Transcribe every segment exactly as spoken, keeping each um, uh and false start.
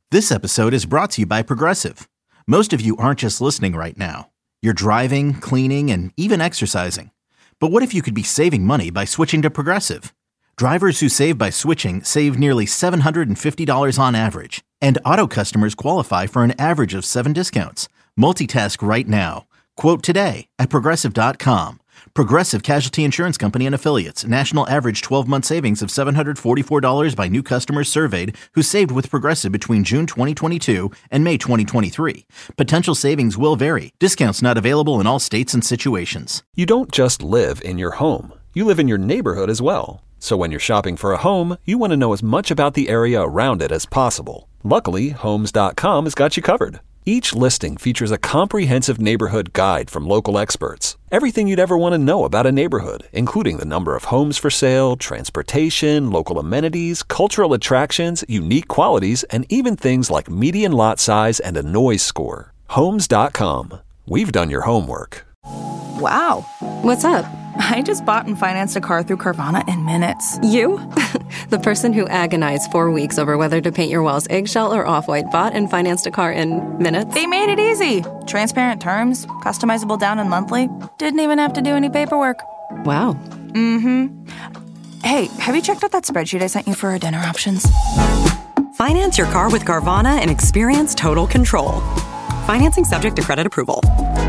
This episode is brought to you by Progressive. Most of you aren't just listening right now. You're driving, cleaning, and even exercising. But what if you could be saving money by switching to Progressive? Drivers who save by switching save nearly seven hundred fifty dollars on average. And auto customers qualify for an average of seven discounts. Multitask right now. Quote today at Progressive dot com. Progressive Casualty Insurance Company and Affiliates. National average twelve-month savings of seven hundred forty-four dollars by new customers surveyed who saved with Progressive between June twenty twenty-two and May twenty twenty-three. Potential savings will vary. Discounts not available in all states and situations. You don't just live in your home. You live in your neighborhood as well. So when you're shopping for a home, you want to know as much about the area around it as possible. Luckily, Homes dot com has got you covered. Each listing features a comprehensive neighborhood guide from local experts. Everything you'd ever want to know about a neighborhood, including the number of homes for sale, transportation, local amenities, cultural attractions, unique qualities, and even things like median lot size and a noise score. Homes dot com. We've done your homework. Wow. What's up? I just bought and financed a car through Carvana in minutes. You? The person who agonized four weeks over whether to paint your walls eggshell or off-white bought and financed a car in minutes? They made it easy. Transparent terms, customizable down and monthly. Didn't even have to do any paperwork. Wow. Mm-hmm. Hey, have you checked out that spreadsheet I sent you for our dinner options? Finance your car with Carvana and experience total control. Financing subject to credit approval.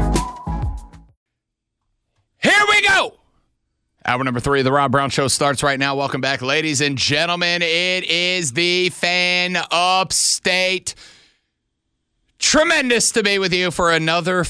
Here we go. Hour number three of the Rob Brown Show starts right now. Welcome back, ladies and gentlemen. It is the Fan Upstate. Tremendous to be with you for another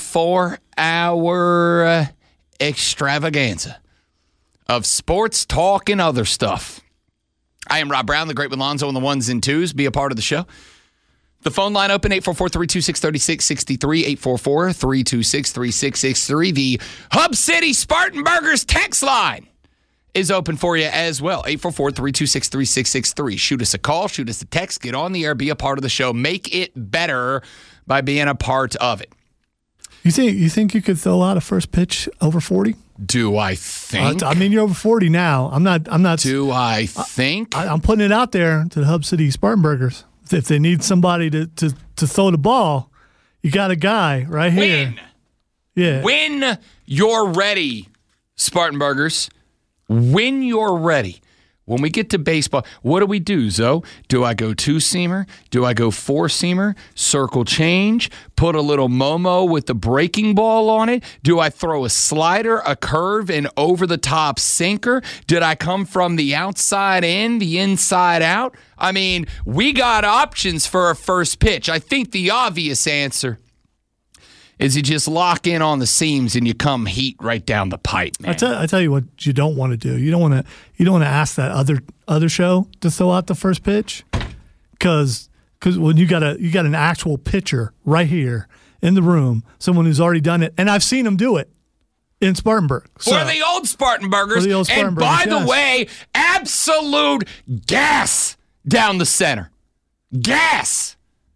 four-hour extravaganza of sports talk and other stuff. I am Rob Brown, the great with Lonzo on the ones and twos. Be a part of the show. The phone line open, eight four four, three two six, three six six three, eight four four, three two six, three six six three. The Hub City Spartan Burgers text line is open for you as well, eight four four, three two six, three six six three. Shoot us a call, shoot us a text, get on the air, be a part of the show. Make it better by being a part of it. You think you think you could throw out a first pitch over forty? Do I think? Uh, I mean, you're over forty now. I'm not. I'm not. Do I think? I, I'm putting it out there to the Hub City Spartan Burgers. If they need somebody to, to, to throw the ball, you got a guy right here. When, yeah. when you're ready, Spartan Burgers, when you're ready. When we get to baseball, what do we do, Zoe? Do I go two-seamer? Do I go four-seamer? Circle change? Put a little Momo with the breaking ball on it? Do I throw a slider, a curve, and over-the-top sinker? Did I come from the outside in, the inside out? I mean, we got options for a first pitch. I think the obvious answer is you just lock in on the seams and you come heat right down the pipe, man. I tell, I tell you what you don't want to do. You don't want to you don't want to ask that other other show to throw out the first pitch, because because when you got a you got an actual pitcher right here in the room, someone who's already done it, and I've seen them do it in Spartanburg. So, or the old Spartanburgers. Or the old Spartanburgers, and by yes. the way, absolute gas down the center. Gas.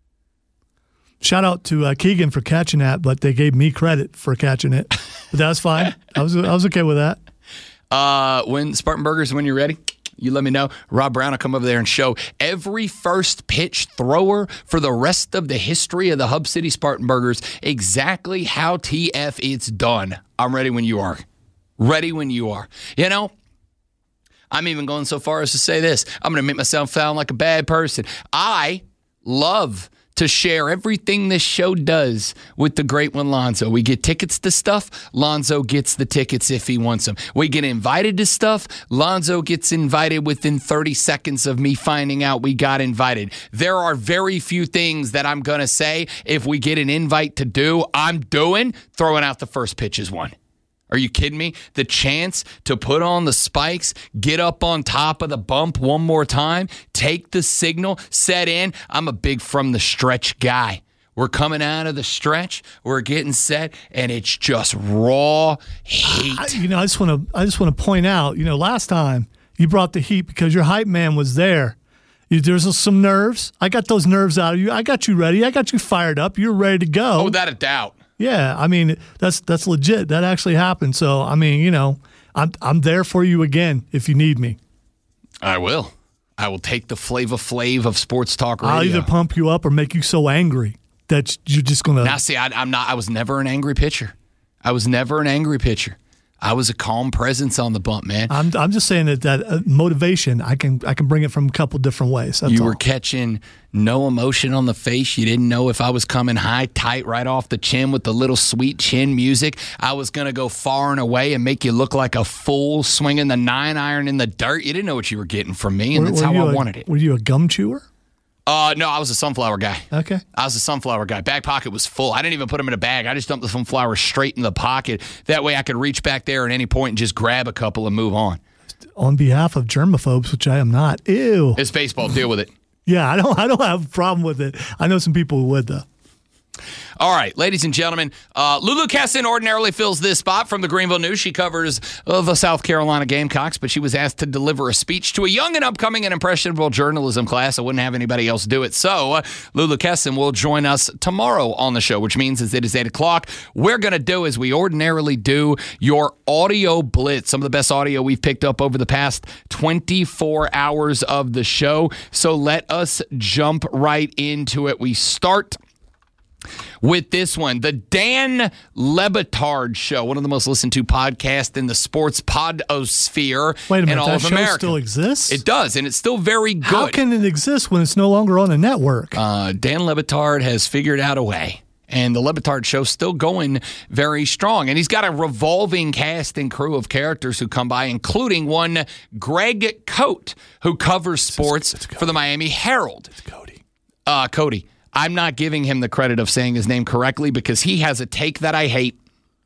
Shout out to uh, Keegan for catching that, but they gave me credit for catching it. But that was fine. I was I was okay with that. Uh, when Spartan Burgers, when you're ready, you let me know. Rob Brown will come over there and show every first pitch thrower for the rest of the history of the Hub City Spartan Burgers exactly how T F it's done. I'm ready when you are. Ready when you are. You know, I'm even going so far as to say this. I'm going to make myself sound like a bad person. I love to share everything this show does with the great one, Lonzo. We get tickets to stuff. Lonzo gets the tickets if he wants them. We get invited to stuff. Lonzo gets invited within thirty seconds of me finding out we got invited. There are very few things that I'm going to say if we get an invite to do, I'm doing. Throwing out the first pitch is one. Are you kidding me? The chance to put on the spikes, get up on top of the bump one more time, take the signal, set in. I'm a big from the stretch guy. We're coming out of the stretch, we're getting set, and it's just raw heat. I, you know, I just want to I just want to point out, you know, last time you brought the heat because your hype man was there. You, there's some nerves. I got those nerves out of you. I got you ready. I got you fired up. You're ready to go. Oh, without a doubt. Yeah, I mean that's that's legit. That actually happened. So I mean, you know, I'm I'm there for you again if you need me. I will. I will take the Flava Flav of sports talk radio. I'll either pump you up or make you so angry that you're just going to. Now, see, I, I'm not. I was never an angry pitcher. I was never an angry pitcher. I was a calm presence on the bump, man. I'm I'm just saying that that uh, motivation, I can I can bring it from a couple different ways. That's you all. were catching no emotion on the face. You didn't know if I was coming high, tight, right off the chin with the little sweet chin music. I was going to go far and away and make you look like a fool swinging the nine iron in the dirt. You didn't know what you were getting from me, and were, that's were how I a, wanted it. Were you a gum chewer? Uh, no, I was a sunflower guy. Okay. I was a sunflower guy. Back pocket was full. I didn't even put them in a bag. I just dumped the sunflowers straight in the pocket. That way I could reach back there at any point and just grab a couple and move on. On behalf of germaphobes, which I am not. Ew. It's baseball. Deal with it. Yeah, I don't I don't have a problem with it. I know some people who would, though. All right, ladies and gentlemen, uh, Lulu Kessin ordinarily fills this spot from the Greenville News. She covers uh, the South Carolina Gamecocks, but she was asked to deliver a speech to a young and upcoming and impressionable journalism class. I wouldn't have anybody else do it. So uh, Lulu Kessin will join us tomorrow on the show, which means as it is eight o'clock, we're going to do as we ordinarily do your audio blitz, some of the best audio we've picked up over the past twenty-four hours of the show. So let us jump right into it. We start with this one, the Dan Le Batard Show, one of the most listened to podcasts in the sports podosphere. Wait a minute, in all that of show America. still exists? It does, and it's still very good. How can it exist when it's no longer on a network? Uh, Dan Le Batard has figured out a way. And the Le Batard Show's still going very strong. And he's got a revolving cast and crew of characters who come by, including one Greg Cote, who covers sports it's, it's for the Miami Herald. It's Cody. Uh, Cody. I'm not giving him the credit of saying his name correctly because he has a take that I hate.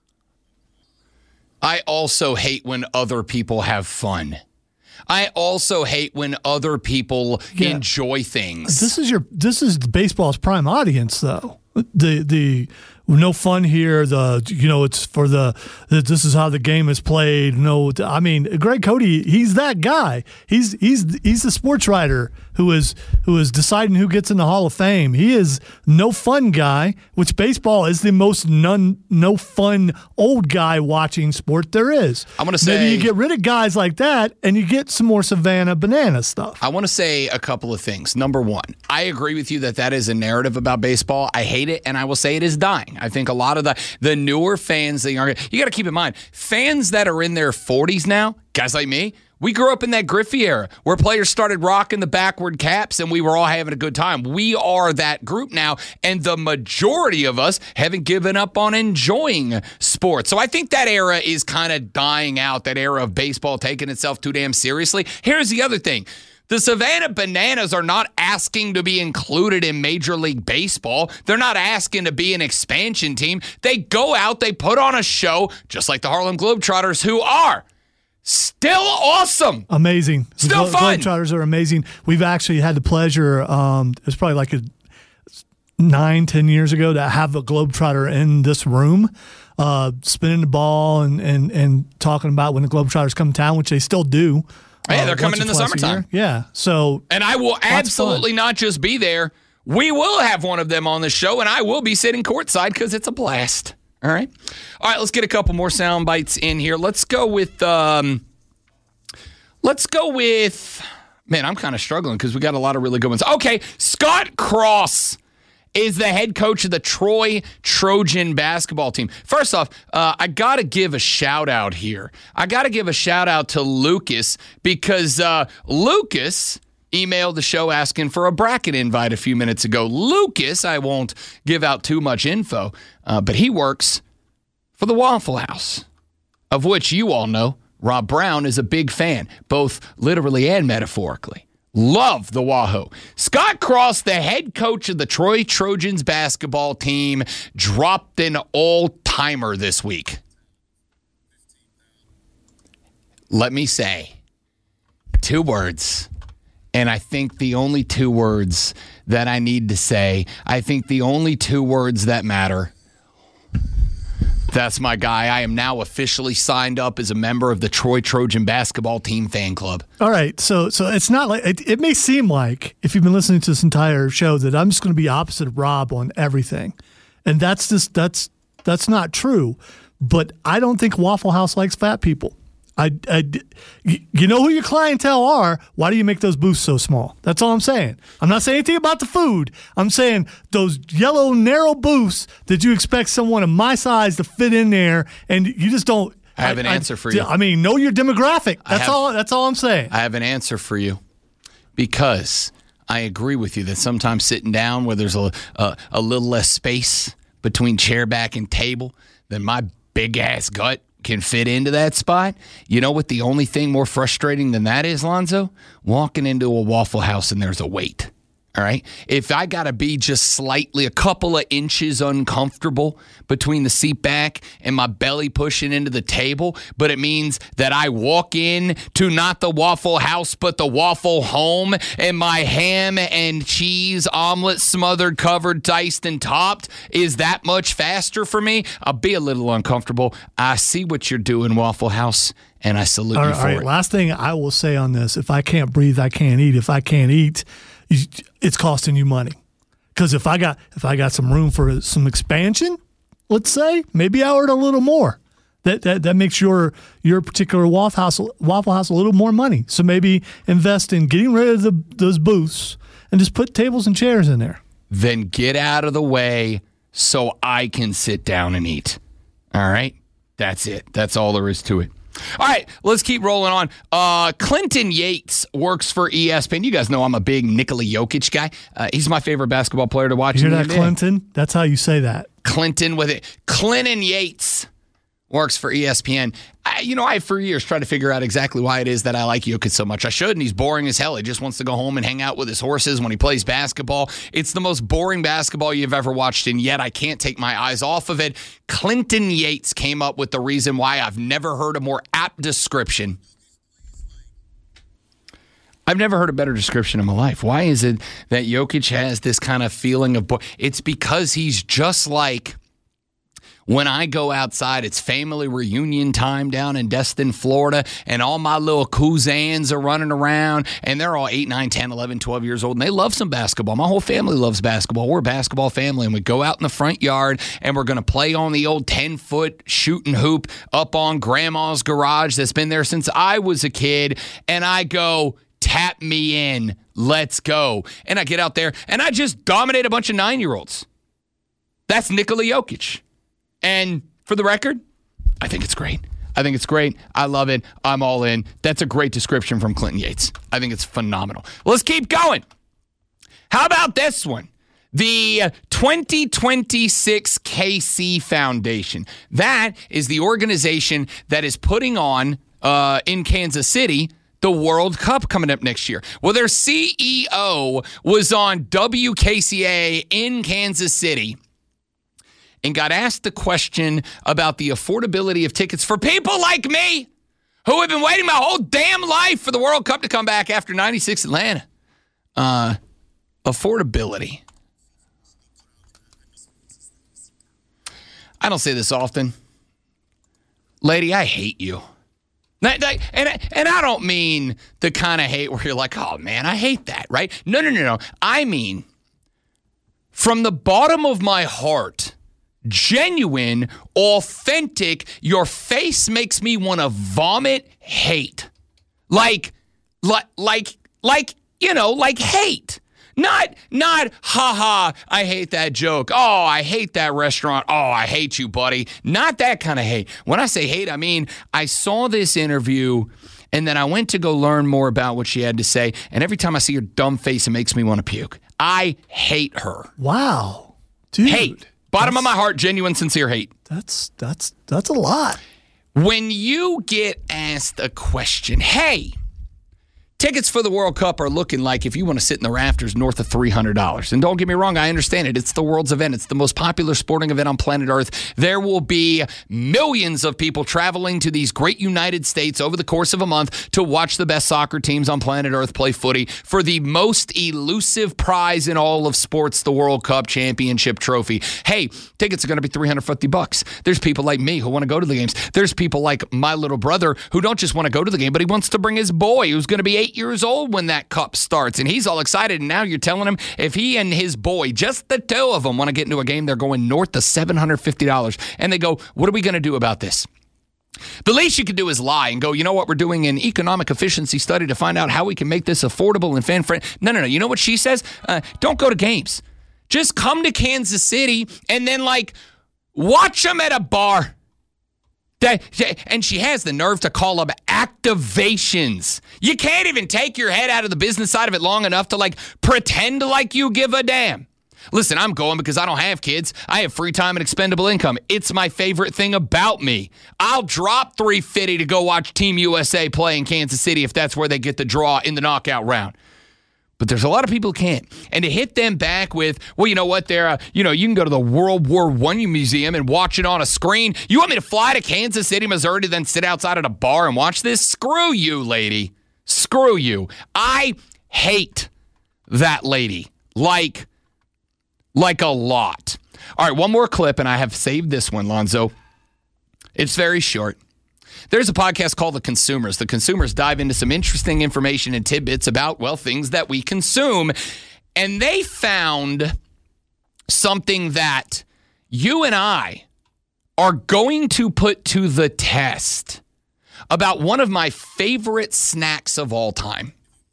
I also hate when other people have fun. I also hate when other people yeah. enjoy things. This is your this is baseball's prime audience, though. The the no fun here. The you know it's for the, the this is how the game is played. No, I mean Greg Cody. He's that guy. He's he's he's the sports writer who is who is deciding who gets in the Hall of Fame. He is no fun guy. Which baseball is the most none no fun old guy watching sport there is. I'm gonna say maybe you get rid of guys like that and you get some more Savannah Banana stuff. I want to say a couple of things. Number one, I agree with you that that is a narrative about baseball. I hate it, and I will say it is dying. I think a lot of the the newer fans, the younger, you got to keep in mind, fans that are in their forties now, guys like me, we grew up in that Griffey era where players started rocking the backward caps and we were all having a good time. We are that group now, and the majority of us haven't given up on enjoying sports. So I think that era is kind of dying out, that era of baseball taking itself too damn seriously. Here's the other thing. The Savannah Bananas are not asking to be included in Major League Baseball. They're not asking to be an expansion team. They go out, they put on a show, just like the Harlem Globetrotters, who are still awesome. Amazing. Still the fun. Globetrotters are amazing. We've actually had the pleasure, um, it was probably like a nine, ten years ago, to have a Globetrotter in this room. Uh, spinning the ball and, and, and talking about when the Globetrotters come to town, which they still do. Yeah, they're uh, coming in the summertime. Yeah, so and I will absolutely not just be there. We will have one of them on the show, and I will be sitting courtside because it's a blast. All right, all right. Let's get a couple more sound bites in here. Let's go with. Um, let's go with. Man, I'm kind of struggling because we got a lot of really good ones. Okay, Scott Cross is the head coach of the Troy Trojan basketball team. First off, uh, I got to give a shout out here. I got to give a shout out to Lucas because uh, Lucas emailed the show asking for a bracket invite a few minutes ago. Lucas, I won't give out too much info, uh, but he works for the Waffle House, of which you all know Rob Brown is a big fan, both literally and metaphorically. Love the Wahoo. Scott Cross, the head coach of the Troy Trojans basketball team, dropped an all-timer this week. Let me say two words, and I think the only two words that I need to say, I think the only two words that matter. That's my guy. I am now officially signed up as a member of the Troy Trojan basketball team fan club. All right. So so it's not like it, it may seem like, if you've been listening to this entire show, that I'm just going to be opposite of Rob on everything. And that's just that's that's not true. But I don't think Waffle House likes fat people. I, I, you know who your clientele are. Why do you make those booths so small? That's all I'm saying. I'm not saying anything about the food. I'm saying those yellow, narrow booths that you expect someone of my size to fit in there, and you just don't. I have an I, answer for you. I mean, know your demographic. That's have, all. That's all I'm saying. I have an answer for you because I agree with you that sometimes sitting down where there's a a, a little less space between chair back and table, then my big ass gut can fit into that spot. You know what the only thing more frustrating than that is, Lonzo? Walking into a Waffle House and there's a wait. All right? If I got to be just slightly, a couple of inches uncomfortable between the seat back and my belly pushing into the table, but it means that I walk in to not the Waffle House, but the Waffle Home, and my ham and cheese omelet smothered, covered, diced, and topped is that much faster for me, I'll be a little uncomfortable. I see what you're doing, Waffle House, and I salute all right, you for all right. it. Last thing I will say on this, if I can't breathe, I can't eat. If I can't eat, it's costing you money. Because if I got if I got some room for some expansion, let's say, maybe I order a little more. That that that makes your your particular Waffle House Waffle House a little more money. So maybe invest in getting rid of the, those booths and just put tables and chairs in there. Then get out of the way so I can sit down and eat. All right? That's it. That's all there is to it. All right, let's keep rolling on. Uh, Clinton Yates works for E S P N. You guys know I'm a big Nikola Jokic guy. Uh, he's my favorite basketball player to watch. You hear in that, the N B A. Clinton? That's how you say that. Clinton with it. Clinton Yates works for E S P N. I, you know, I for years tried to figure out exactly why it is that I like Jokic so much. I should, and he's boring as hell. He just wants to go home and hang out with his horses when he plays basketball. It's the most boring basketball you've ever watched, and yet I can't take my eyes off of it. Clinton Yates came up with the reason why I've never heard a more apt description. I've never heard a better description in my life. Why is it that Jokic has this kind of feeling of bo- it's because he's just like when I go outside, it's family reunion time down in Destin, Florida, and all my little cousins are running around, and they're all eight, nine, ten, eleven, twelve years old, and they love some basketball. My whole family loves basketball. We're a basketball family, and we go out in the front yard, and we're going to play on the old ten-foot shooting hoop up on Grandma's garage that's been there since I was a kid, and I go, tap me in, let's go. And I get out there, and I just dominate a bunch of nine-year-olds. That's Nikola Jokic. And for the record, I think it's great. I think it's great. I love it. I'm all in. That's a great description from Clinton Yates. I think it's phenomenal. Let's keep going. How about this one? The twenty twenty-six K C Foundation. That is the organization that is putting on, uh, in Kansas City, the World Cup coming up next year. Well, their C E O was on W K C A in Kansas City and got asked the question about the affordability of tickets for people like me who have been waiting my whole damn life for the World Cup to come back after ninety-six Atlanta. Uh, affordability. I don't say this often. Lady, I hate you. And, and I don't mean the kind of hate where you're like, oh, man, I hate that, right? No, no, no, no. I mean, from the bottom of my heart, genuine, authentic, your face makes me want to vomit hate. Like, like, like, like, you know, like hate. Not, not, haha, I hate that joke. Oh, I hate that restaurant. Oh, I hate you, buddy. Not that kind of hate. When I say hate, I mean, I saw this interview and then I went to go learn more about what she had to say. And every time I see her dumb face, it makes me want to puke. I hate her. Wow. Dude. Hate. Bottom of my heart, genuine, sincere hate. That's, that's, that's a lot. When you get asked a question, hey, tickets for the World Cup are looking like, if you want to sit in the rafters, north of three hundred dollars. And don't get me wrong, I understand it. It's the world's event. It's the most popular sporting event on planet Earth. There will be millions of people traveling to these great United States over the course of a month to watch the best soccer teams on planet Earth play footy for the most elusive prize in all of sports, the World Cup Championship Trophy. Hey, tickets are going to be three hundred fifty bucks. There's people like me who want to go to the games. There's people like my little brother who don't just want to go to the game, but he wants to bring his boy who's going to be eight years old when that cup starts, and he's all excited, and now you're telling him if he and his boy, just the two of them, want to get into a game, they're going north of seven hundred fifty dollars. And they go, what are we going to do about this? The least you could do is lie and go, you know what, we're doing an economic efficiency study to find out how we can make this affordable and fan-friendly. No, no, no. You know what she says? Uh, don't go to games. Just come to Kansas City and then, like, watch them at a bar. And she has the nerve to call them activations. You can't even take your head out of the business side of it long enough to, like, pretend like you give a damn. Listen, I'm going because I don't have kids. I have free time and expendable income. It's my favorite thing about me. I'll drop three hundred fifty dollars to go watch Team U S A play in Kansas City if that's where they get the draw in the knockout round. But there's a lot of people who can't. And to hit them back with, well, you know what, they're, uh, you know, you can go to the World War One museum and watch it on a screen. You want me to fly to Kansas City, Missouri, to then sit outside at a bar and watch this? Screw you, lady. Screw you. I hate that lady. Like... Like a lot. All right, one more clip, and I have saved this one, Lonzo. It's very short. There's a podcast called The Consumers. The Consumers dive into some interesting information and tidbits about, well, things that we consume. And they found something that you and I are going to put to the test about one of my favorite snacks of all time.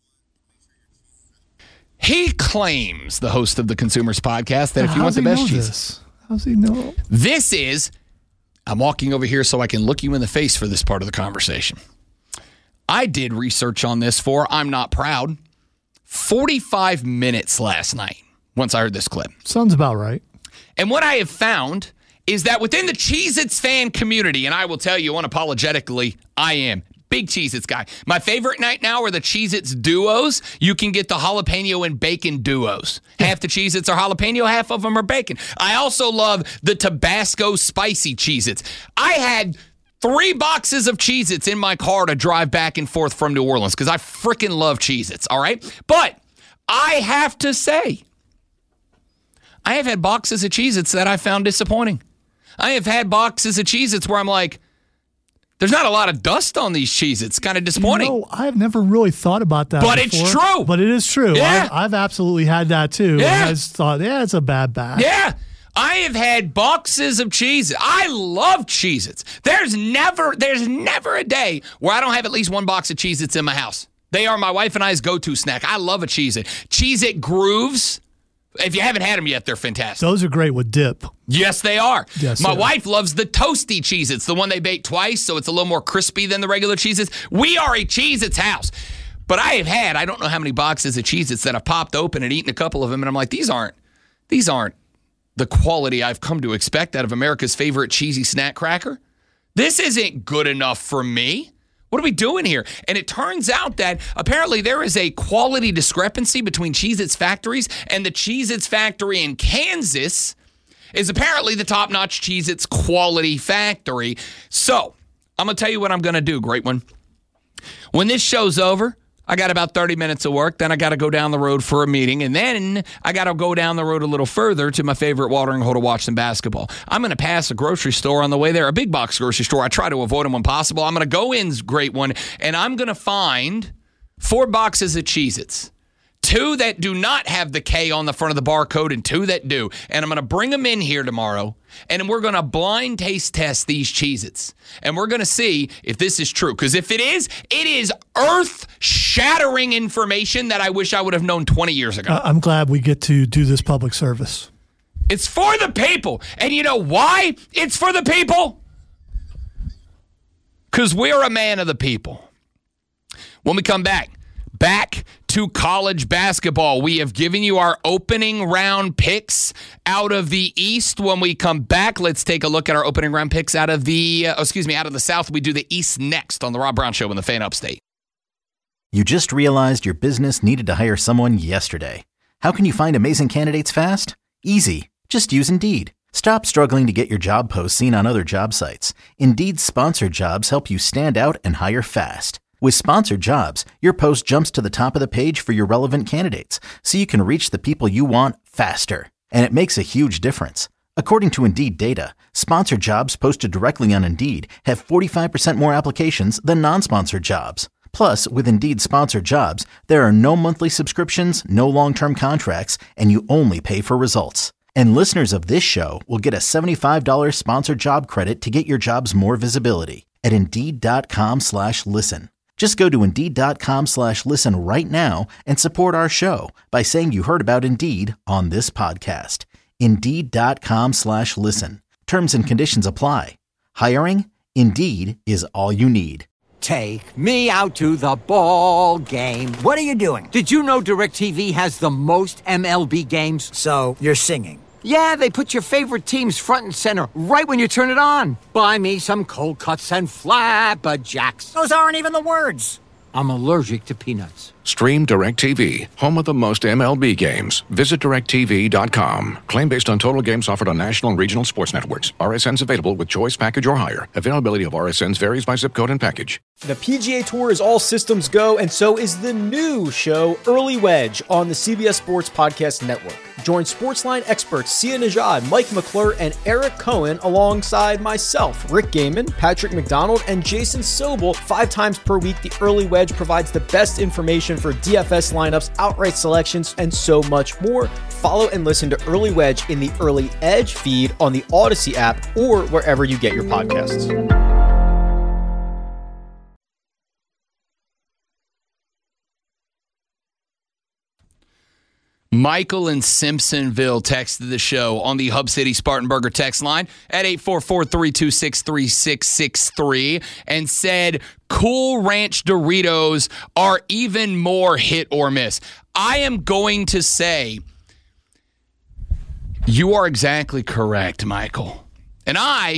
He claims, the host of the Consumers podcast, that if you want the best cheese. How's he know? This is, I'm walking over here so I can look you in the face for this part of the conversation. I did research on this for, I'm not proud, forty-five minutes last night once I heard this clip. Sounds about right. And what I have found is that within the Cheez-Its fan community, and I will tell you unapologetically, I am big Cheez-Its guy. My favorite right now are the Cheez-Its duos. You can get the jalapeno and bacon duos. Half the Cheez-Its are jalapeno, half of them are bacon. I also love the Tabasco spicy Cheez-Its. I had three boxes of Cheez-Its in my car to drive back and forth from New Orleans because I freaking love Cheez-Its, all right? But I have to say, I have had boxes of Cheez-Its that I found disappointing. I have had boxes of Cheez-Its where I'm like, there's not a lot of dust on these Cheez-Its. Kind of disappointing. You know, I've never really thought about that But before, it's true. But it is true. Yeah. I've, I've absolutely had that too. Yeah. And I just thought, yeah, it's a bad batch. Yeah. I have had boxes of Cheez-Its. I love Cheez-Its. There's never, there's never a day where I don't have at least one box of Cheez-Its in my house. They are my wife and I's go-to snack. I love a Cheez-It. Cheez-It Grooves. If you haven't had them yet, they're fantastic. Those are great with dip. Yes, they are. Yes, My sir. wife loves the toasty Cheez-Its, the one they bake twice, so it's a little more crispy than the regular Cheez-Its. We are a Cheez-Its house. But I have had, I don't know how many boxes of Cheez-Its that I've popped open and eaten a couple of them, and I'm like, these aren't, these aren't the quality I've come to expect out of America's favorite cheesy snack cracker. This isn't good enough for me. What are we doing here? And it turns out that apparently there is a quality discrepancy between Cheez-Its factories, and the Cheez-Its factory in Kansas is apparently the top-notch Cheez-Its quality factory. So I'm going to tell you what I'm going to do, great one. When this show's over, I got about thirty minutes of work. Then I got to go down the road for a meeting. And then I got to go down the road a little further to my favorite watering hole to watch some basketball. I'm going to pass a grocery store on the way there, a big box grocery store. I try to avoid them when possible. I'm going to go in, great one, and I'm going to find four boxes of Cheez-Its. Two that do not have the K on the front of the barcode and two that do. And I'm going to bring them in here tomorrow, and we're going to blind taste test these Cheez-Its. And we're going to see if this is true. Because if it is, it is earth-shattering information that I wish I would have known twenty years ago. I'm glad we get to do this public service. It's for the people. And you know why it's for the people? Because we're a man of the people. When we come back, back to college basketball. We have given you our opening round picks out of the East. When we come back, let's take a look at our opening round picks out of the, uh, excuse me, out of the South. We do the East next on the Rob Brown Show in the Fan Upstate. You just realized your business needed to hire someone yesterday. How can you find amazing candidates fast? Easy. Just use Indeed. Stop struggling to get your job posts seen on other job sites. Indeed's sponsored jobs help you stand out and hire fast. With sponsored jobs, your post jumps to the top of the page for your relevant candidates, so you can reach the people you want faster. And it makes a huge difference. According to Indeed data, sponsored jobs posted directly on Indeed have forty-five percent more applications than non-sponsored jobs. Plus, with Indeed sponsored jobs, there are no monthly subscriptions, no long-term contracts, and you only pay for results. And listeners of this show will get a seventy-five dollars sponsored job credit to get your jobs more visibility. at Indeed.com slash listen. Just go to Indeed.com slash listen right now and support our show by saying you heard about Indeed on this podcast. Indeed.com slash listen. Terms and conditions apply. Hiring? Indeed is all you need. Take me out to the ball game. What are you doing? Did you know DirecTV has the most M L B games? So, you're singing? Yeah, they put your favorite teams front and center right when you turn it on. Buy me some cold cuts and flapjacks. Those aren't even the words. I'm allergic to peanuts. Stream DirecTV, home of the most M L B games. Visit direct T V dot com. Claim based on total games offered on national and regional sports networks. R S Ns available with choice package or higher. Availability of R S Ns varies by zip code and package. The P G A Tour is all systems go, and so is the new show, Early Wedge, on the C B S Sports Podcast Network. Join Sportsline experts Sia Nejad, Mike McClure, and Eric Cohen alongside myself, Rick Gaiman, Patrick McDonald, and Jason Sobel. Five times per week, the Early Wedge provides the best information for D F S lineups, outright selections, and so much more. Follow and listen to Early Wedge in the Early Edge feed on the Odyssey app or wherever you get your podcasts. Michael in Simpsonville texted the show on the Hub City Spartanburger text line at eight four four, three two six, three six six three and said, Cool Ranch Doritos are even more hit or miss. I am going to say you are exactly correct, Michael. And I,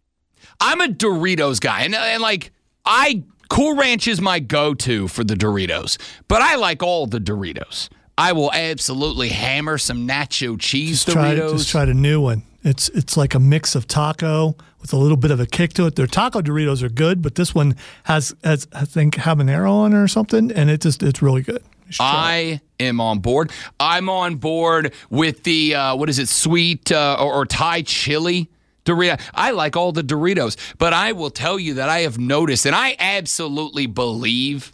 I'm a Doritos guy. And, and like, I, Cool Ranch is my go-to for the Doritos. But I like all the Doritos. I will absolutely hammer some nacho cheese just try, Doritos. Just tried a new one. It's it's like a mix of taco with a little bit of a kick to it. Their taco Doritos are good, but this one has, has I think, habanero on it or something, and it just it's really good. I am on board. I'm on board with the, uh, what is it, sweet uh, or, or Thai chili Dorito. I like all the Doritos, but I will tell you that I have noticed, and I absolutely believe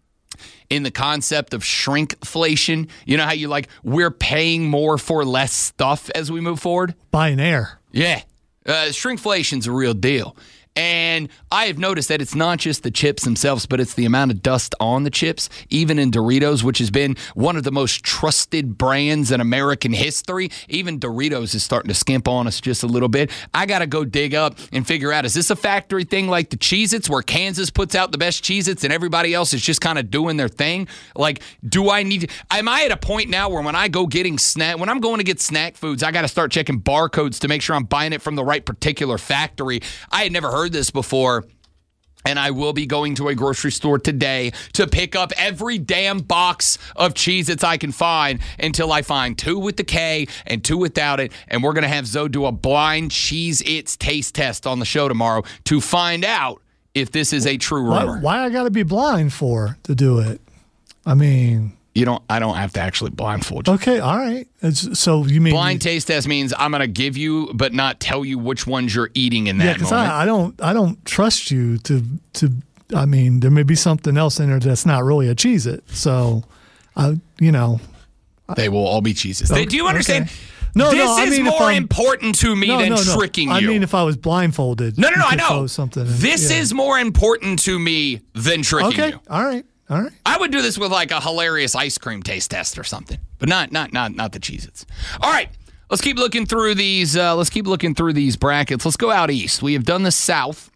in the concept of shrinkflation. You know how you like, we're paying more for less stuff as we move forward? Buying air. Yeah. Uh, shrinkflation's a real deal. And I have noticed that it's not just the chips themselves, but it's the amount of dust on the chips, even in Doritos, which has been one of the most trusted brands in American history. Even Doritos is starting to skimp on us just a little bit. I got to go dig up and figure out, is this a factory thing like the Cheez-Its where Kansas puts out the best Cheez-Its and everybody else is just kind of doing their thing? Like, do I need to, am I at a point now where when I go getting snack, when I'm going to get snack foods, I got to start checking barcodes to make sure I'm buying it from the right particular factory? I had never heard this before, and I will be going to a grocery store today to pick up every damn box of Cheez-Its I can find until I find two with the K and two without it, and we're going to have Zoe do a blind Cheez-Its taste test on the show tomorrow to find out if this is a true rumor. Why, why I got to be blind for to do it? I mean... You don't. I don't have to actually blindfold you. Okay, all right. It's, so you mean blind taste test means I'm going to give you, but not tell you which ones you're eating in that yeah, because moment. I, I don't. I don't trust you to to. I mean, there may be something else in there that's not really a Cheez-It. So, I you know, they will all be Cheez-Its. Okay, Do you understand? Okay. No, this no, I is mean, more important to me no, than no, no. tricking you. I mean, if I was blindfolded. No, no, no. I know. Something. This yeah. is more important to me than tricking okay. you. Okay. All right. All right. I would do this with like a hilarious ice cream taste test or something, but not not not not the Cheez-Its. All right, let's keep looking through these. Uh, let's keep looking through these brackets. Let's go out east. We have done the South.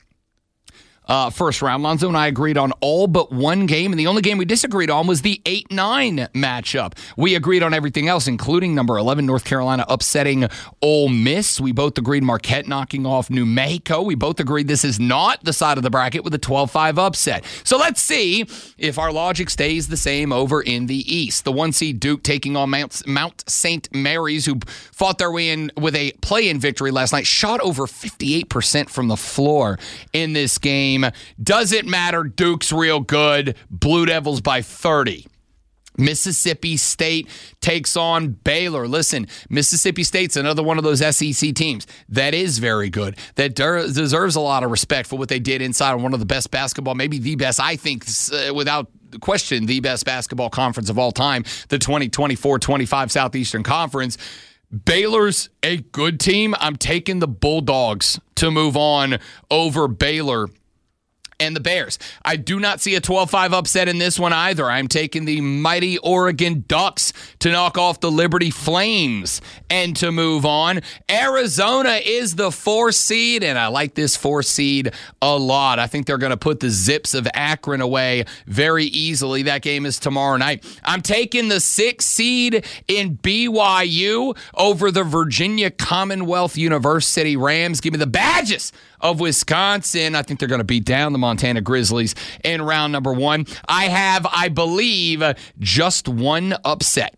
Uh, first round, Lonzo and I agreed on all but one game, and the only game we disagreed on was the eight nine matchup. We agreed on everything else, including number eleven, North Carolina upsetting Ole Miss. We both agreed Marquette knocking off New Mexico. We both agreed this is not the side of the bracket with a twelve five upset. So let's see if our logic stays the same over in the East. The one seed Duke taking on Mount, Mount Saint Mary's, who fought their way in with a play-in victory last night, shot over fifty-eight percent from the floor in this game. Doesn't matter. Duke's real good. Blue Devils by thirty. Mississippi State takes on Baylor. Listen, Mississippi State's another one of those S E C teams that is very good, that der- deserves a lot of respect for what they did inside of one of the best basketball, maybe the best, I think, uh, without question, the best basketball conference of all time, the twenty twenty-four twenty-five Southeastern Conference. Baylor's a good team. I'm taking the Bulldogs to move on over Baylor and the Bears. I do not see a twelve five upset in this one either. I'm taking the mighty Oregon Ducks to knock off the Liberty Flames and to move on. Arizona is the four seed, and I like this four seed a lot. I think they're going to put the Zips of Akron away very easily. That game is tomorrow night. I'm taking the six seed in B Y U over the Virginia Commonwealth University Rams. Give me the Badgers of Wisconsin. I think they're going to beat down the Montana Grizzlies in round number one. I have, I believe, just one upset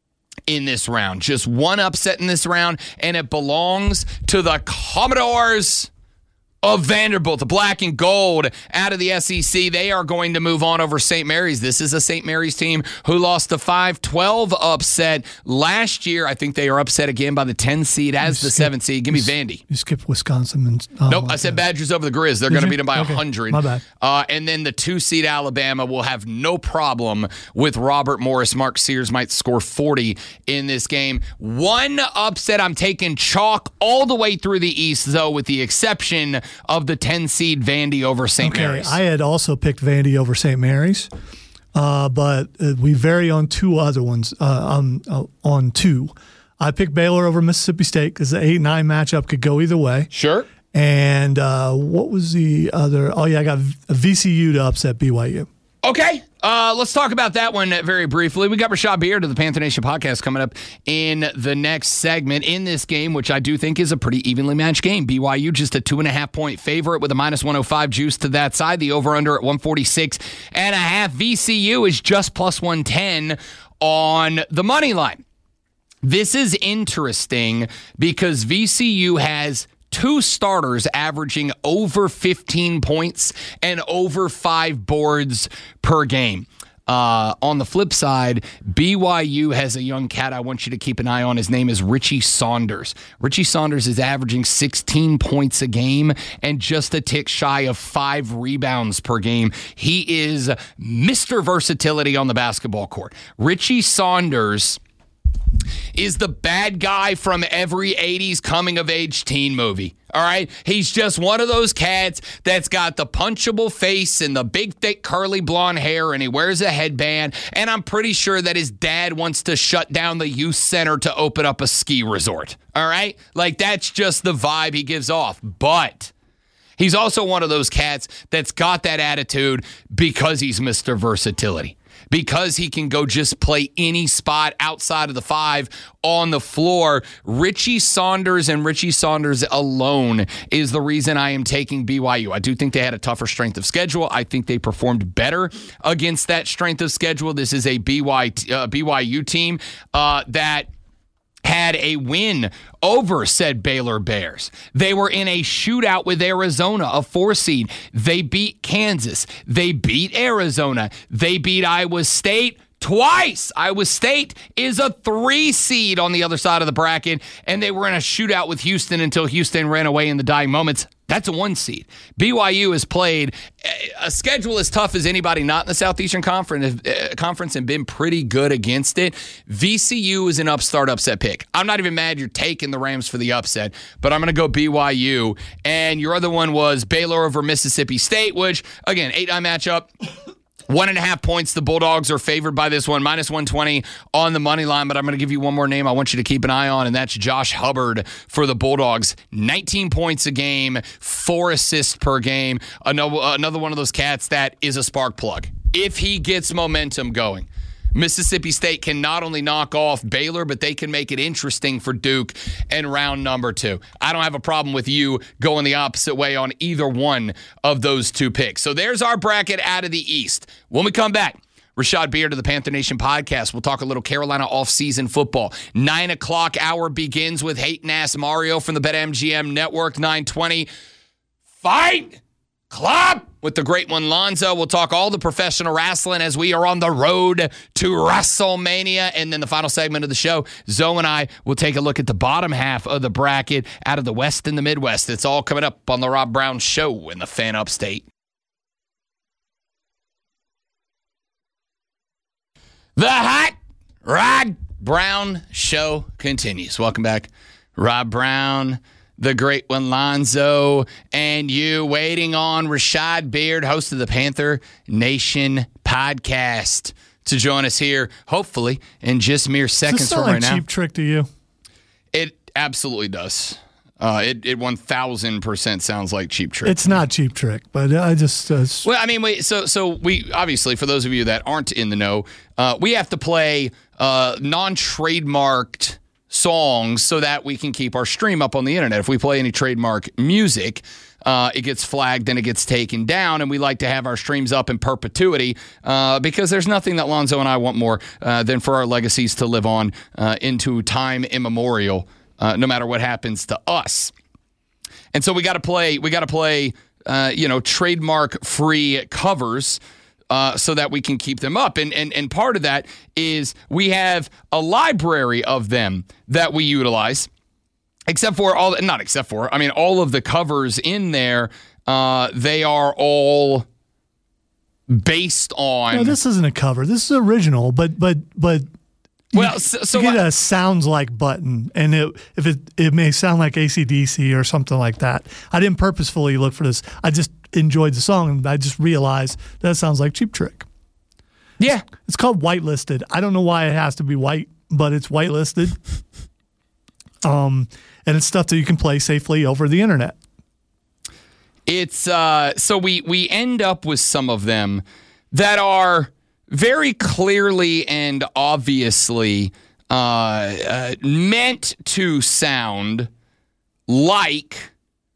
in this round. Just one upset in this round, and it belongs to the Commodores of Vanderbilt, the black and gold out of the S E C. They are going to move on over Saint Mary's. This is a Saint Mary's team who lost the five twelve upset last year. I think they are upset again by the ten seed as You the skip- seven seed. Give me you s- Vandy. You skipped Wisconsin. And, oh, Nope, I okay. said Badgers over the Grizz. They're Did going to you? beat them by Okay, one hundred. my bad. Uh, and then the two seed Alabama will have no problem with Robert Morris. Mark Sears might score forty in this game. One upset, I'm taking chalk all the way through the East, though, with the exception of the ten seed Vandy over Saint Okay, Mary's. I had also picked Vandy over Saint Mary's, uh, but uh, we vary on two other ones. Uh, um, uh, on two, I picked Baylor over Mississippi State because the eight nine matchup could go either way. Sure. And uh, what was the other? Oh, yeah, I got V C U to upset B Y U. Okay, uh, let's talk about that one very briefly. We got Rashad Beard of the Panther Nation podcast coming up in the next segment in this game, which I do think is a pretty evenly matched game. B Y U just a two and a half point favorite with a minus one oh five juice to that side. The over under at one forty-six and a half. V C U is just plus one ten on the money line. This is interesting because V C U has two starters averaging over fifteen points and over five boards per game. Uh, on the flip side, B Y U has a young cat I want you to keep an eye on. His name is Richie Saunders. Richie Saunders is averaging sixteen points a game and just a tick shy of five rebounds per game. He is Mister Versatility on the basketball court. Richie Saunders is the bad guy from every eighties coming-of-age teen movie, all right? He's just one of those cats that's got the punchable face and the big, thick, curly blonde hair, and he wears a headband, and I'm pretty sure that his dad wants to shut down the youth center to open up a ski resort, all right? Like, that's just the vibe he gives off, but he's also one of those cats that's got that attitude because he's Mister Versatility. Because he can go just play any spot outside of the five on the floor. Richie Saunders and Richie Saunders alone is the reason I am taking B Y U. I do think they had a tougher strength of schedule. I think they performed better against that strength of schedule. This is a B Y, uh, B Y U team uh, that had a win over said Baylor Bears. They were in a shootout with Arizona, a four seed. They beat Kansas. They beat Arizona. They beat Iowa State twice. Iowa State is a three seed on the other side of the bracket, and they were in a shootout with Houston until Houston ran away in the dying moments. That's a one seed. B Y U has played a schedule as tough as anybody not in the Southeastern Conference, uh, conference and been pretty good against it. V C U is an upstart upset pick. I'm not even mad you're taking the Rams for the upset, but I'm going to go B Y U. And your other one was Baylor over Mississippi State, which, again, eight nine matchup. One and a half points. The Bulldogs are favored by this one, minus one twenty on the money line. But I'm going to give you one more name I want you to keep an eye on, and that's Josh Hubbard for the Bulldogs. nineteen points a game, four assists per game. Another, another one of those cats that is a spark plug. If he gets momentum going, Mississippi State can not only knock off Baylor, but they can make it interesting for Duke in round number two. I don't have a problem with you going the opposite way on either one of those two picks. So there's our bracket out of the East. When we come back, Rashad Beard of the Panther Nation podcast. We'll talk a little Carolina off-season football. Nine o'clock hour begins with Hayton Ass Mario from the BetMGM Network. nine twenty. Fight Club with the great one, Lonzo. We'll talk all the professional wrestling as we are on the road to WrestleMania. And then the final segment of the show, Zoe and I will take a look at the bottom half of the bracket out of the West and the Midwest. It's all coming up on the Rob Brown Show in the Fan Upstate. The Hot Rod Brown Show continues. Welcome back, Rob Brown. the great one, Lonzo, and you, waiting on Rashad Beard, host of the Panther Nation podcast, to join us here, hopefully, in just mere seconds Does this sound from like right now. Cheap Trick to you? It absolutely does. Uh, it, it one thousand percent sounds like Cheap Trick. It's not Cheap Trick, but I just... Uh, well, I mean, wait, so so we, obviously, for those of you that aren't in the know, uh, we have to play uh, non-trademarked songs so that we can keep our stream up on the internet. If we play any trademark music, uh, it gets flagged and it gets taken down, and we like to have our streams up in perpetuity uh, because there's nothing that Lonzo and I want more uh, than for our legacies to live on uh, into time immemorial, uh, no matter what happens to us. And so we got to play, we got to play, uh, you know, trademark free covers Uh, so that we can keep them up. And, and and part of that is we have a library of them that we utilize, except for all, not except for, I mean, all of the covers in there, uh, they are all based on. No, this isn't a cover. This is original, but, but, but. Well, you, so, so you get what, a sounds like button, and it, if it it may sound like A C D C or something like that. I didn't purposefully look for this. I just enjoyed the song, and I just realized that sounds like Cheap Trick. Yeah. It's, it's called Whitelisted. I don't know why it has to be white, but it's whitelisted. Um, and it's stuff that you can play safely over the internet. It's uh, so we we end up with some of them that are very clearly and obviously uh, uh, meant to sound like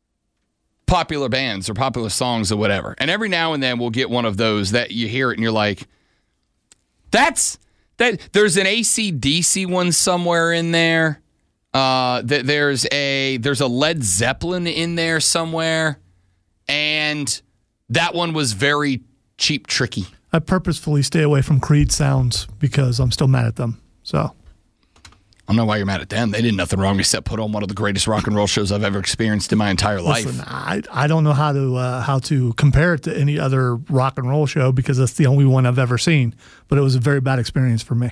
popular bands or popular songs or whatever. And every now and then we'll get one of those that you hear it and you're like, that's that. There's an A C D C one somewhere in there. Uh, that there's a there's a Led Zeppelin in there somewhere, and that one was very Cheap Tricky. I purposefully stay away from Creed sounds because I'm still mad at them. So I don't know why you're mad at them. They did nothing wrong except put on one of the greatest rock and roll shows I've ever experienced in my entire life. Listen, I, I don't know how to uh, how to compare it to any other rock and roll show because that's the only one I've ever seen. But it was a very bad experience for me.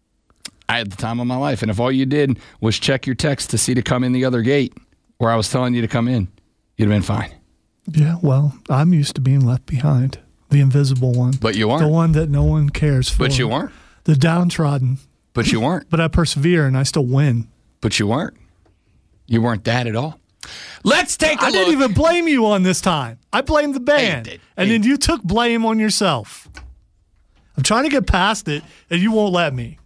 I had the time of my life, and if all you did was check your text to see to come in the other gate where I was telling you to come in, you'd have been fine. Yeah, well, I'm used to being left behind. The invisible one. But you weren't. The one that no one cares for. But you weren't. The downtrodden. But you weren't. But I persevere and I still win. But you weren't. You weren't that at all. Let's take a I look. I didn't even blame you on this time. I blamed the band. Yeah, you did. And you then you took blame on yourself. I'm trying to get past it and you won't let me.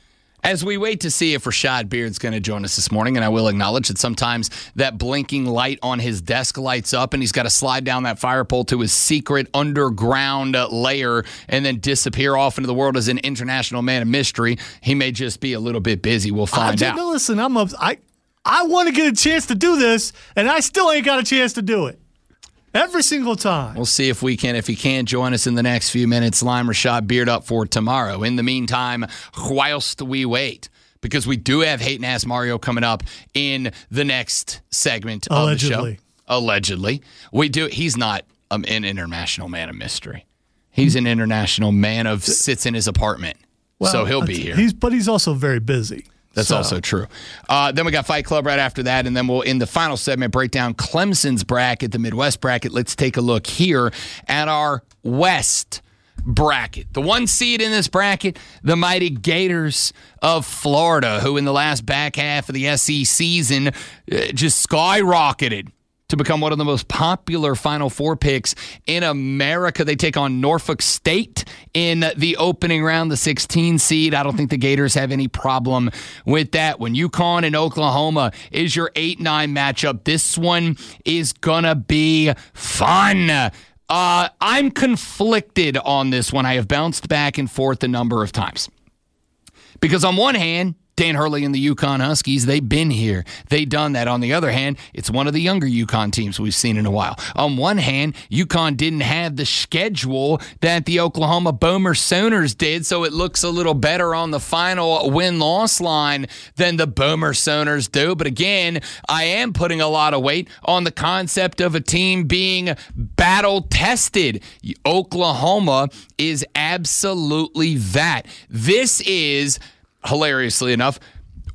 As we wait to see if Rashad Beard's going to join us this morning, and I will acknowledge that sometimes that blinking light on his desk lights up and he's got to slide down that fire pole to his secret underground layer and then disappear off into the world as an international man of mystery. He may just be a little bit busy. We'll find I, out. No, listen, I'm a, I, I want to get a chance to do this, and I still ain't got a chance to do it. Every single time. We'll see if we can, if he can join us in the next few minutes, line Rashad Beard up for tomorrow. In the meantime, whilst we wait, because we do have Hate and Ask Mario coming up in the next segment Allegedly. of the show. Allegedly. We do. He's not um, an international man of mystery. He's an international man of sits in his apartment. Well, so he'll be here. He's, but he's also very busy. That's so. also true. Uh, then we got Fight Club right after that, and then we'll, in the final segment, break down Clemson's bracket, the Midwest bracket. Let's take a look here at our West bracket. The one seed in this bracket, the mighty Gators of Florida, who in the last back half of the S E C season uh, just skyrocketed to become one of the most popular Final Four picks in America. They take on Norfolk State in the opening round, the sixteen seed. I don't think the Gators have any problem with that. When UConn and Oklahoma is your eight nine matchup, this one is going to be fun. Uh, I'm conflicted on this one. I have bounced back and forth a number of times. Because on one hand, Dan Hurley and the UConn Huskies, they've been here. They've done that. On the other hand, it's one of the younger UConn teams we've seen in a while. On one hand, UConn didn't have the schedule that the Oklahoma Boomer Sooners did, so it looks a little better on the final win-loss line than the Boomer Sooners do. But again, I am putting a lot of weight on the concept of a team being battle-tested. Oklahoma is absolutely that. This is, hilariously enough,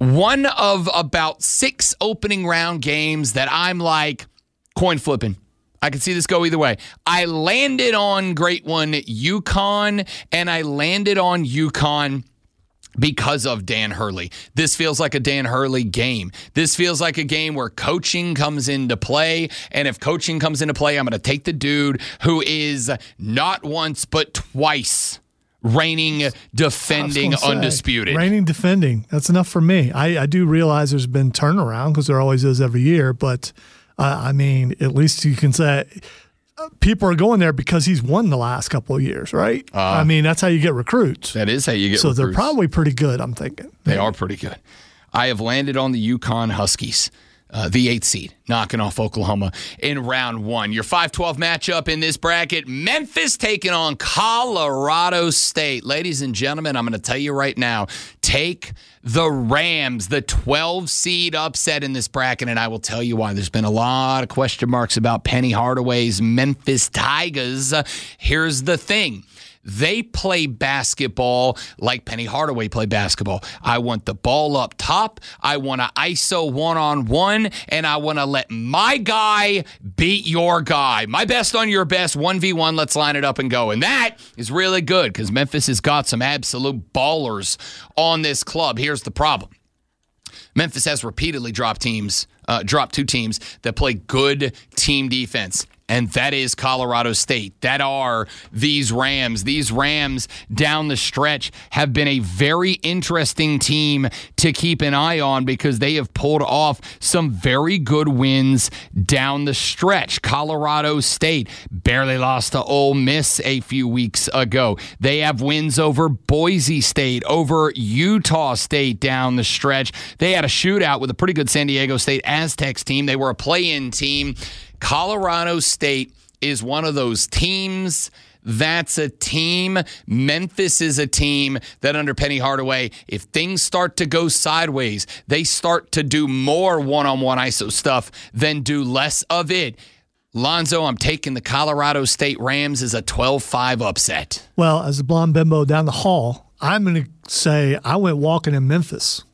one of about six opening round games that I'm like coin flipping. I can see this go either way. I landed on Great One UConn, and I landed on UConn because of Dan Hurley. This feels like a Dan Hurley game. This feels like a game where coaching comes into play. And if coaching comes into play, I'm going to take the dude who is not once but twice reigning, defending, say, undisputed. Reigning, defending. That's enough for me. I, I do realize there's been turnaround because there always is every year. But, uh, I mean, at least you can say people are going there because he's won the last couple of years, right? Uh, I mean, that's how you get recruits. That is how you get so recruits. So they're probably pretty good, I'm thinking. They are pretty good. I have landed on the UConn Huskies, uh, the eighth seed, knocking off Oklahoma in round one. Your five twelve matchup in this bracket, Memphis taking on Colorado State. Ladies and gentlemen, I'm going to tell you right now, take the Rams, the twelve seed upset in this bracket, and I will tell you why. There's been a lot of question marks about Penny Hardaway's Memphis Tigers. Uh, here's the thing. They play basketball like Penny Hardaway played basketball. I want the ball up top. I want to I S O one-on-one, and I want to let my guy beat your guy. My best on your best, one v one. Let's line it up and go. And that is really good because Memphis has got some absolute ballers on this club. Here's the problem. Memphis has repeatedly dropped teams, uh, dropped two teams that play good team defense. And that is Colorado State. That are these Rams. These Rams down the stretch have been a very interesting team to keep an eye on because they have pulled off some very good wins down the stretch. Colorado State barely lost to Ole Miss a few weeks ago. They have wins over Boise State, over Utah State down the stretch. They had a shootout with a pretty good San Diego State Aztecs team. They were a play-in team. Colorado State is one of those teams that's a team. Memphis is a team that under Penny Hardaway, if things start to go sideways, they start to do more one-on-one I S O stuff than do less of it. Lonzo, I'm taking the Colorado State Rams as a twelve five upset. Well, as a blonde bimbo down the hall, I'm going to say I went walking in Memphis.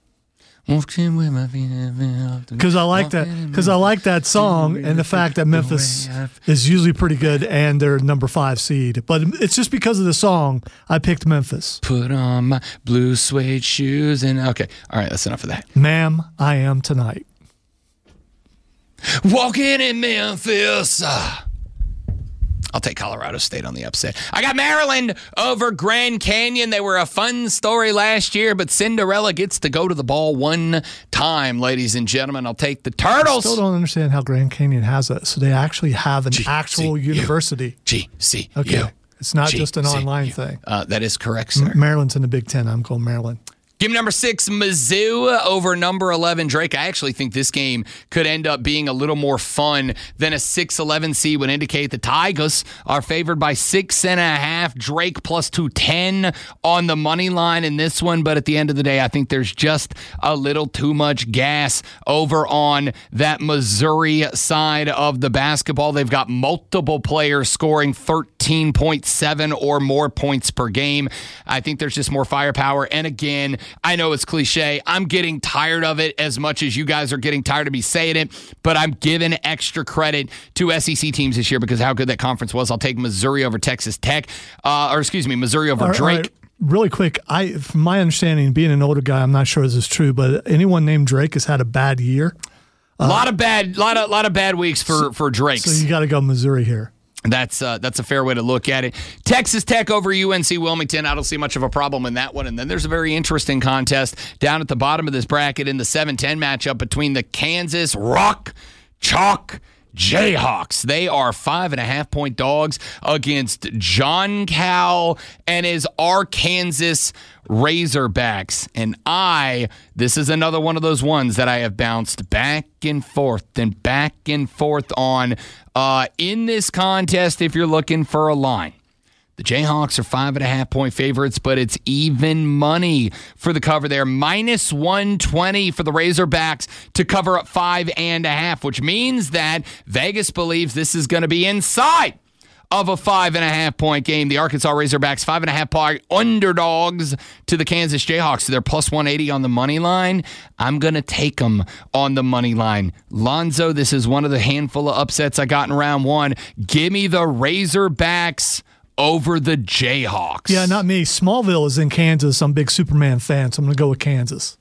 Because I like that. Because I like that song and the fact that Memphis is usually pretty good and they're number five seed. But it's just because of the song I picked Memphis. Put on my blue suede shoes and okay, all right, that's enough of that. Ma'am, I am tonight. Walking in Memphis. Uh, I'll take Colorado State on the upset. I got Maryland over Grand Canyon. They were a fun story last year, but Cinderella gets to go to the ball one time, ladies and gentlemen. I'll take the Turtles. I still don't understand how Grand Canyon has it. So they actually have an G- actual C- university. G C U. Okay. It's not G- just an C- online U. thing. Uh, that is correct, sir. M- Maryland's in the Big Ten. I'm going Maryland. Give me number six, Mizzou over number eleven, Drake. I actually think this game could end up being a little more fun than a six eleven seed would indicate. The Tigers are favored by six and a half. Drake plus two ten on the money line in this one. But at the end of the day, I think there's just a little too much gas over on that Missouri side of the basketball. They've got multiple players scoring thirteen point seven or more points per game. I think there's just more firepower. And again, I know it's cliche. I'm getting tired of it as much as you guys are getting tired of me saying it, but I'm giving extra credit to S E C teams this year because of how good that conference was. I'll take Missouri over Texas Tech, uh, or excuse me, Missouri over all right, Drake. All right. Really quick, I, from my understanding, being an older guy, I'm not sure this is true, but anyone named Drake has had a bad year. A uh, lot of bad, lot of lot of bad weeks for so, for Drake. So you got to go Missouri here. That's uh, that's a fair way to look at it. Texas Tech over U N C Wilmington. I don't see much of a problem in that one. And then there's a very interesting contest down at the bottom of this bracket in the seven ten matchup between the Kansas Rock Chalk Jayhawks. They are five and a half point dogs against John Cal and his Arkansas Razorbacks. And I, this is another one of those ones that I have bounced back and forth and back and forth on uh, in this contest if you're looking for a line. The Jayhawks are five and a half point favorites, but it's even money for the cover there. Minus one twenty for the Razorbacks to cover up five and a half, which means that Vegas believes this is going to be inside of a five and a half point game. The Arkansas Razorbacks five and a half point underdogs to the Kansas Jayhawks. So they're plus one eighty on the money line. I'm going to take them on the money line. Lonzo, this is one of the handful of upsets I got in round one. Give me the Razorbacks over the Jayhawks. Yeah, not me. Smallville is in Kansas. I'm a big Superman fan, so I'm going to go with Kansas.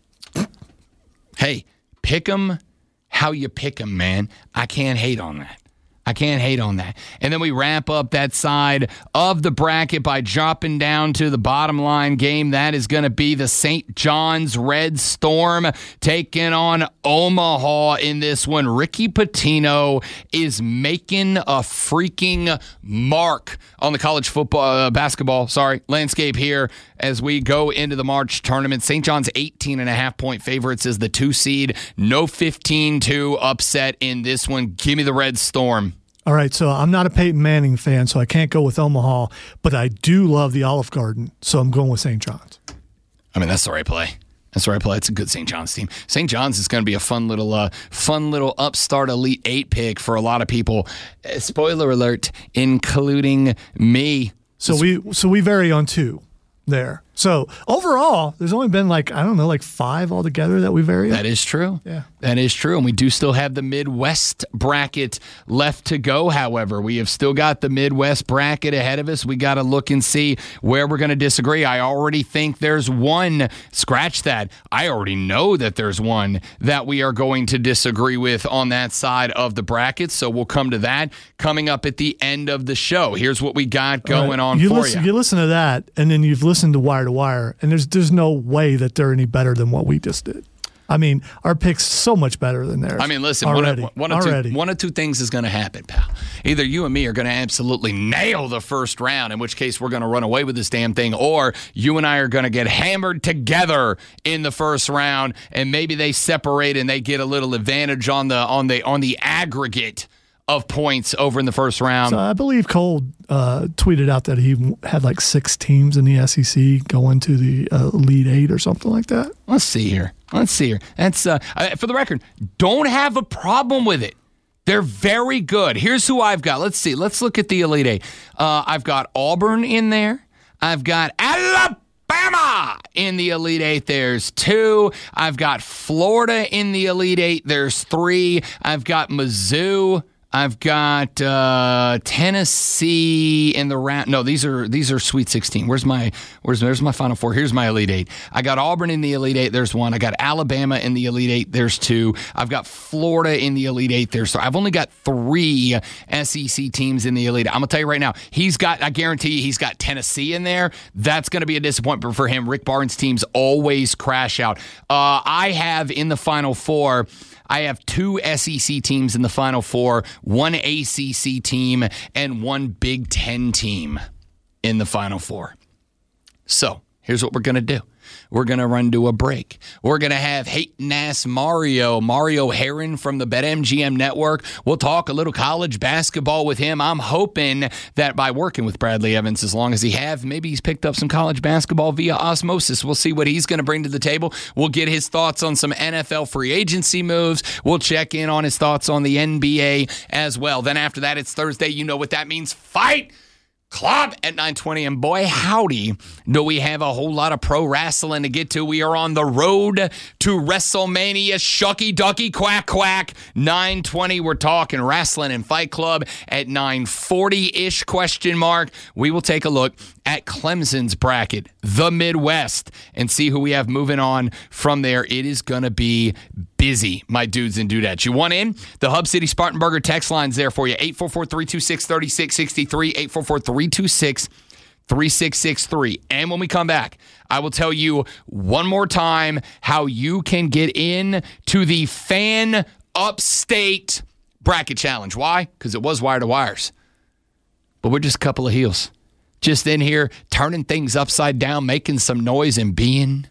Hey, pick them how you pick them, man. I can't hate on that. I can't hate on that. And then we wrap up that side of the bracket by dropping down to the bottom line game. That is going to be the Saint John's Red Storm taking on Omaha in this one. Ricky Pitino is making a freaking mark on the college football, uh, basketball, sorry, landscape here as we go into the March tournament. Saint John's eighteen and a half point favorites as the two seed. No fifteen two upset in this one. Give me the Red Storm. All right, so I'm not a Peyton Manning fan, so I can't go with Omaha, but I do love the Olive Garden, so I'm going with Saint John's. I mean, that's the right play. That's the right play. It's a good Saint John's team. Saint John's is going to be a fun little, uh, fun little upstart Elite Eight pick for a lot of people. Uh, spoiler alert, including me. So we, so we vary on two there. So overall, there's only been like, I don't know, like five altogether that we vary on. That is true. Yeah. That is true. And we do still have the Midwest bracket left to go, however. We have still got the Midwest bracket ahead of us. We got to look and see where we're going to disagree. I already think there's one, scratch that, I already know that there's one that we are going to disagree with on that side of the bracket. So we'll come to that coming up at the end of the show. Here's what we got going right. on you for listen, you. You listen to that, and then you've listened to Wire to Wire, and there's there's no way that they're any better than what we just did. I mean, our pick's so much better than theirs. I mean, listen, already, one, of, one, of two, one of two things is going to happen, pal. Either you and me are going to absolutely nail the first round, in which case we're going to run away with this damn thing, or you and I are going to get hammered together in the first round, and maybe they separate and they get a little advantage on the on the on the aggregate of points over in the first round. So I believe Cole uh, tweeted out that he had like six teams in the S E C going to the uh, Elite Eight or something like that. Let's see here. Let's see here. That's uh, for the record, don't have a problem with it. They're very good. Here's who I've got. Let's see. Let's look at the Elite Eight. Uh, I've got Auburn in there. I've got Alabama in the Elite Eight. There's two. I've got Florida in the Elite Eight. There's three. I've got Mizzou. I've got uh, Tennessee in the round. No, these are these are Sweet sixteen. Where's my where's there's my Final Four? Here's my Elite Eight. I got Auburn in the Elite Eight. There's one. I got Alabama in the Elite Eight. There's two. I've got Florida in the Elite Eight. There's three. I've only got three S E C teams in the Elite Eight. I'm gonna tell you right now. He's got. I guarantee you, he's got Tennessee in there. That's gonna be a disappointment for him. Rick Barnes' teams always crash out. Uh, I have in the Final Four. I have two S E C teams in the Final Four, one A C C team, and one Big Ten team in the Final Four. So here's what we're going to do. We're going to run to a break. We're going to have hatin'-ass Mario, Mario Heron from the BetMGM Network. We'll talk a little college basketball with him. I'm hoping that by working with Bradley Evans, as long as he have, maybe he's picked up some college basketball via osmosis. We'll see what he's going to bring to the table. We'll get his thoughts on some N F L free agency moves. We'll check in on his thoughts on the N B A as well. Then after that, it's Thursday. You know what that means. Fight Club at nine twenty, and boy, howdy, do we have a whole lot of pro wrestling to get to. We are on the road to WrestleMania. Shucky ducky quack quack. nine twenty, we're talking wrestling and Fight Club at nine forty-ish question mark. We will take a look at Clemson's bracket, the Midwest, and see who we have moving on from there. It is going to be busy, my dudes and dudettes. You want in? The Hub City Spartanburger text line's there for you. eight four four, three two six, three six six three, eight four four, three two six, three six six three. And when we come back, I will tell you one more time how you can get in to the Fan Upstate Bracket Challenge. Why? Because it was wire to wires. But we're just a couple of heels. Just in here, turning things upside down, making some noise, and being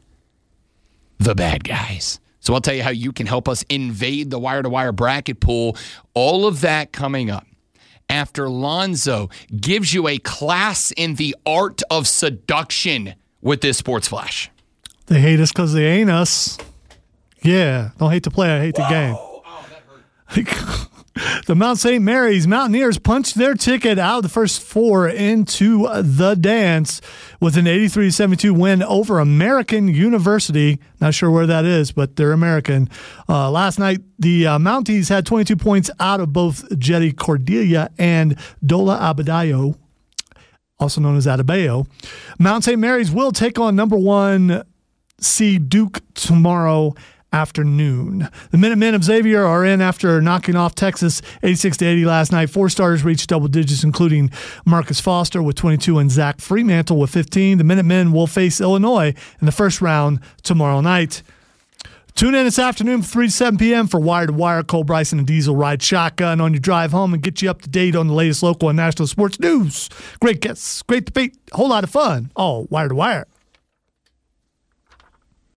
the bad guys. So I'll tell you how you can help us invade the wire-to-wire bracket pool. All of that coming up after Lonzo gives you a class in the art of seduction with this Sports Flash. They hate us because they ain't us. Yeah, don't hate the play, I hate Whoa. the game. Oh, that hurt. The Mount Saint Mary's Mountaineers punched their ticket out of the first four into the dance with an eighty-three to seventy-two win over American University. Not sure where that is, but they're American. Uh, last night, the uh, Mounties had twenty-two points out of both Jetty Cordelia and Dola Adebayo, also known as Adebayo. Mount Saint Mary's will take on number one seed Duke tomorrow afternoon. The Minutemen of Xavier are in after knocking off Texas eighty-six to eighty last night. Four starters reached double digits, including Marcus Foster with twenty-two and Zach Fremantle with fifteen. The Minutemen will face Illinois in the first round tomorrow night. Tune in this afternoon from three to seven p.m. for Wire to Wire. Cole Bryson and Diesel ride shotgun on your drive home and get you up to date on the latest local and national sports news. Great guests, great debate, a whole lot of fun. All Wire to Wire.